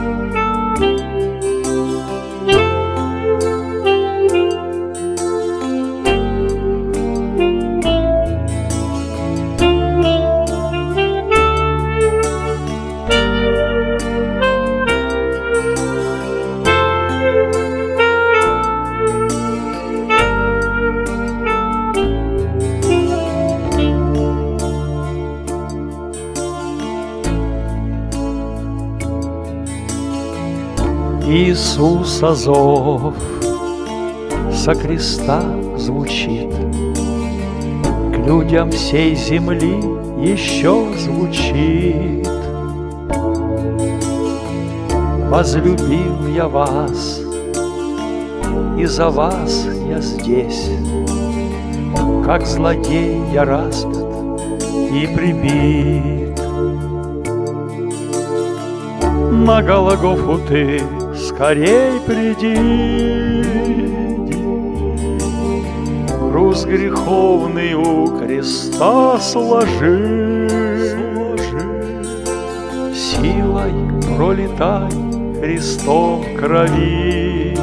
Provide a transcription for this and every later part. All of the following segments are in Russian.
Иисуса зов со креста звучит, к людям всей земли еще звучит. Возлюбил я вас, и за вас я здесь, как злодей я распят и прибит. На Голгофу ты скорей приди, груз греховный у креста сложи, силой пролетай Христом крови,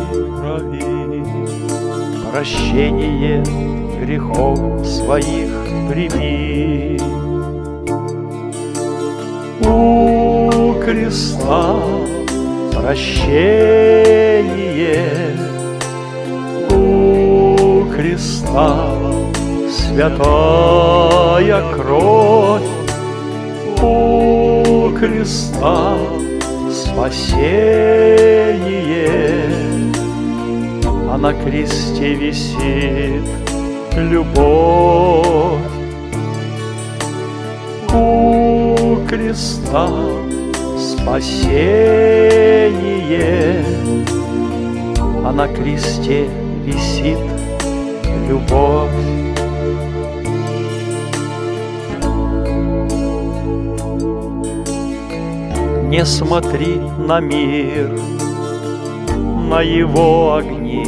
прощение грехов своих прими. У креста прощение, у креста святая кровь, у креста спасение, а на кресте висит любовь. У креста спасение, а на кресте висит любовь. Не смотри на мир, на его огни,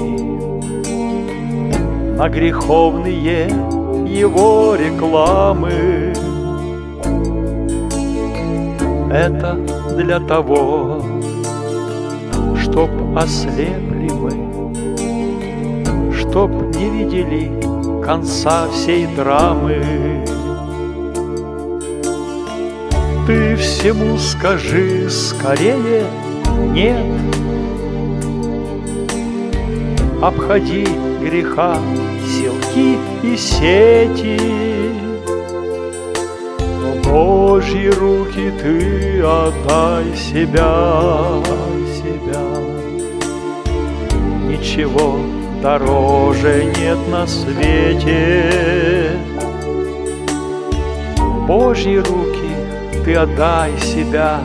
на греховные его рекламы. Это для того, чтоб ослепли мы, чтоб не видели конца всей драмы. Ты всему скажи скорее нет, обходи греха силки и сети. Божьи руки ты отдай себя. Ничего дороже нет на свете. Божьи руки ты отдай себя.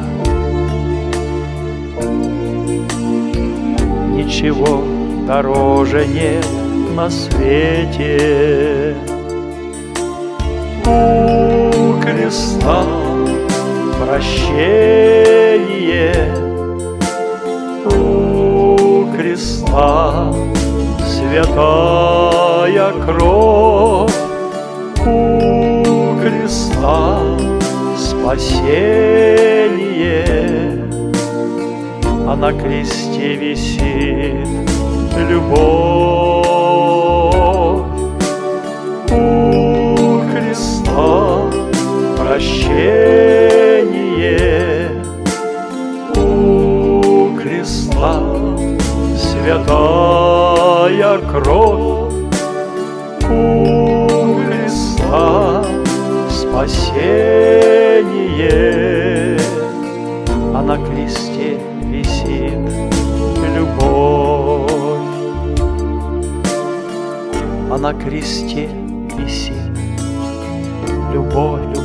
Ничего дороже нет на свете. У креста прощение, у креста святая кровь, у креста спасение, а на кресте висит любовь. У креста прощение, у креста святая кровь, у креста спасение, а на кресте висит любовь. А на кресте висит любовь.